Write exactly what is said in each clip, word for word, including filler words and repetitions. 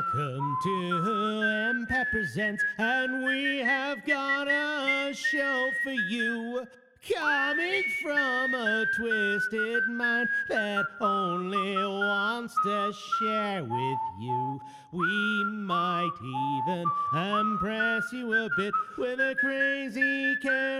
Welcome to Empath Presents, and we have got a show for you. Coming from a twisted mind that only wants to share with you. We might even impress you a bit with a crazy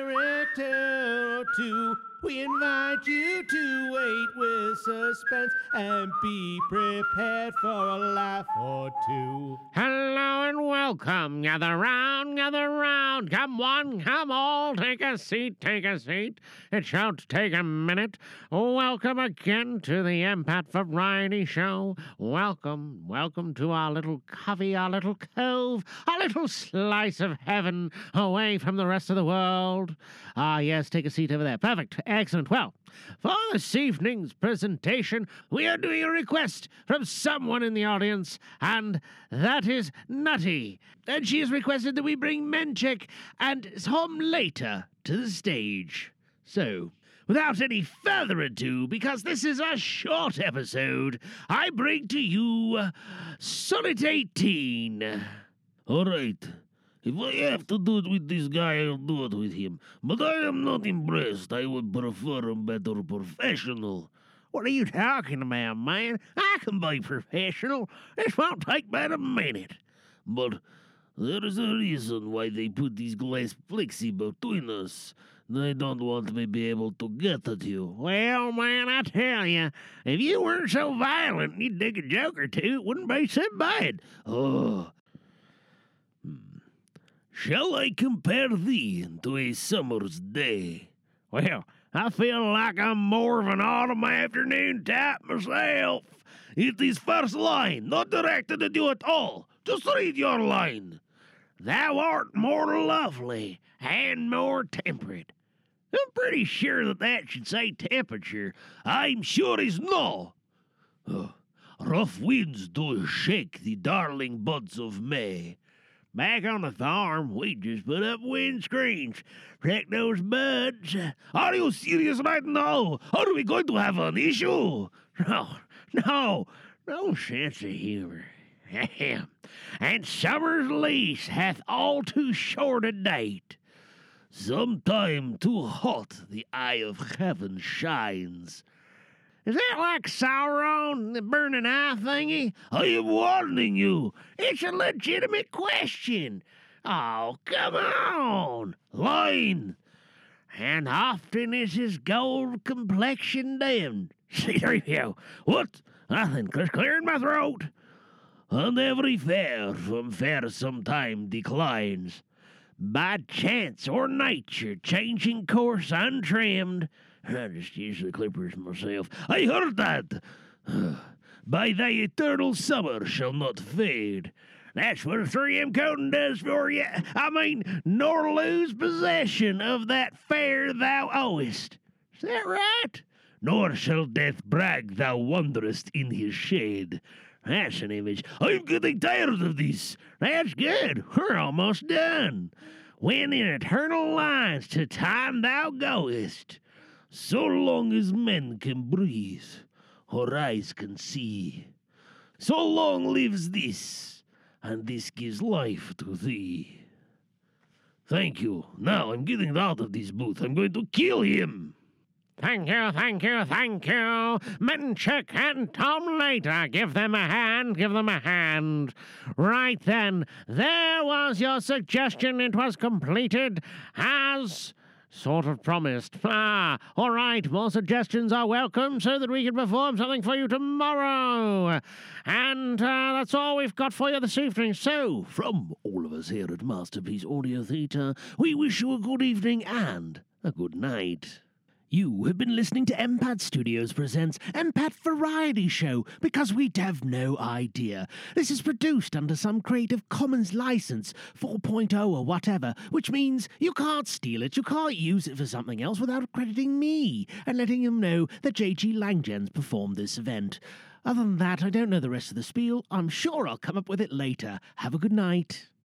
character or two. We invite you to wait with suspense and be prepared for a laugh or two. Hello and welcome. Gather round, gather round. Come one, come all. Take a seat, take a seat. It shan't take a minute. Welcome again to the Empath Variety Show. Welcome, welcome to our little covey, our little cove, our little slice of heaven away from the rest of the world. Ah, yes, take a seat over there. Perfect. Excellent. Well, for this evening's presentation, we are doing a request from someone in the audience, and that is Nutty. And she has requested that we bring Menchik and Tom later to the stage. So, without any further ado, because this is a short episode, I bring to you Sonnet eighteen. All right. If I have to do it with this guy, I'll do it with him. But I am not impressed. I would prefer a better professional. What are you talking about, man? I can be professional. This won't take but a minute. But there is a reason why they put these glass plexi between us. They don't want me to be able to get at you. Well, man, I tell you, if you weren't so violent and you'd dig a joke or two, it wouldn't be so bad. Oh. Hmm. Shall I compare thee to a summer's day? Well, I feel like I'm more of an autumn afternoon type myself. It is first line, not directed at you at all. Just read your line. Thou art more lovely and more temperate. I'm pretty sure that that should say temperature. I'm sure it's no. Oh, rough winds do shake the darling buds of May. Back on the farm, we just put up windscreens. Protect those buds. Are you serious right now? Are we going to have an issue? No, no, no sense of humor. Ahem. And summer's lease hath all too short a date. Sometime too hot the eye of heaven shines. Is that like Sauron, the burning eye thingy? I am warning you. It's a legitimate question. Oh, come on. Line. And often is his gold complexion dimmed. C three P O. What? Nothing. Just clearing my throat. And every fair from fair sometime declines. By chance or nature, changing course untrimmed. I just use the clippers myself. I heard that. By thy eternal summer shall not fade. That's what a three M coating does for you. I mean, nor lose possession of that fair thou owest. Is that right? Nor shall death brag thou wanderest in his shade. That's an image. I'm getting tired of this. That's good. We're almost done. When in eternal lines to time thou goest. So long as men can breathe, or eyes can see. So long lives this, and this gives life to thee. Thank you. Now I'm getting out of this booth. I'm going to kill him. Thank you, thank you, thank you. Menchik and Tom later. Give them a hand, give them a hand. Right then, there was your suggestion. It was completed as sort of promised. Ah, all right, more suggestions are welcome so that we can perform something for you tomorrow. And uh, that's all we've got for you this evening. So, from all of us here at Masterpiece Audio Theatre, we wish you a good evening and a good night. You have been listening to Empath Studios presents Empath Variety Show because we have no idea. This is produced under some Creative Commons license, four point oh or whatever, which means you can't steal it, you can't use it for something else without crediting me and letting them know that J G Langdens performed this event. Other than that, I don't know the rest of the spiel. I'm sure I'll come up with it later. Have a good night.